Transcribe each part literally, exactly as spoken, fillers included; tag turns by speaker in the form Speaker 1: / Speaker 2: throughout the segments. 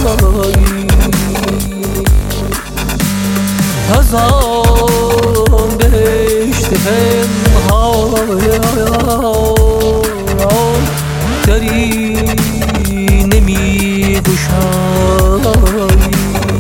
Speaker 1: از آن دشت پنهان دری نمی گشایی.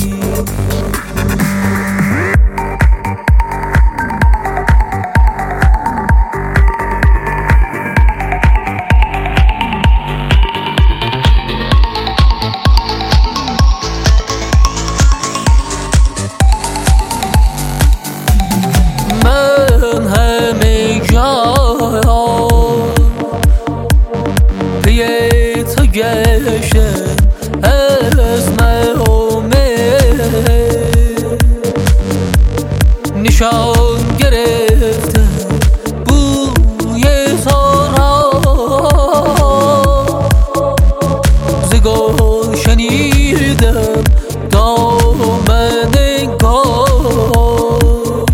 Speaker 1: من همه جا پی تو گشتم از نامه، نشان گرفتم بوی سارا ز گل شنیدم دامن گل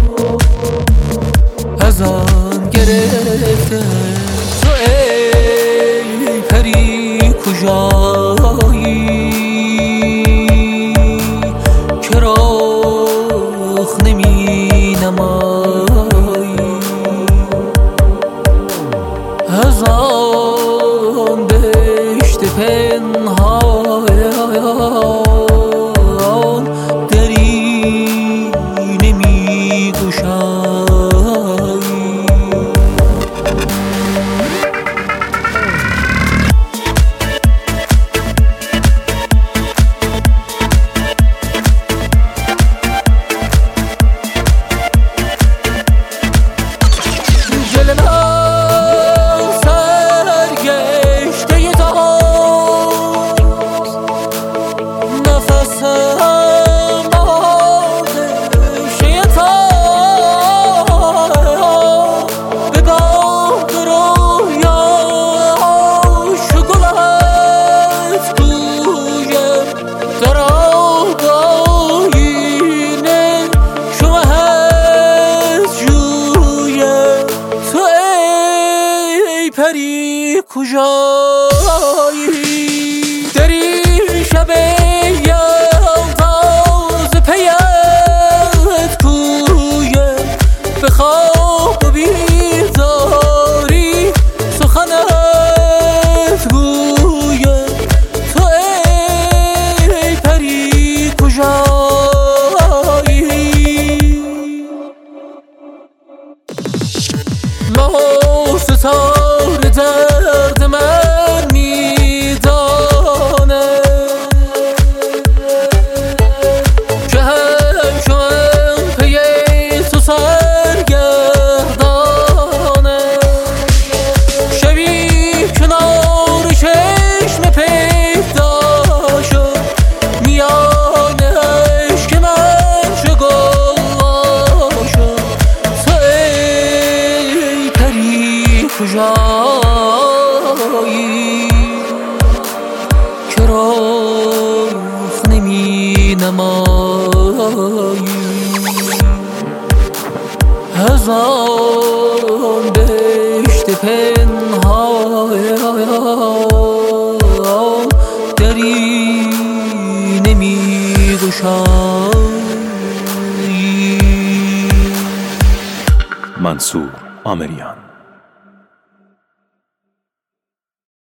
Speaker 1: از آن گرفتم. تو ای پری کجایی که رخ نمی نمایی؟ از آن دشت پنهان دری نمی گشایی. پری کجایی دری شب یلداز پیت کویم به خواب و بیداری سخنت گویم. تو ای پری کجایی ماه ستاره درد من میدانه که همچون پی تو سرگردانه. شبی کنار چشم پیدا شد میان عشق من چو گل شد. تو ای پری کجایی که رخ نمی نمایی؟ از آن دشت پنهان دری نمی گشایی.
Speaker 2: منصور آمریان.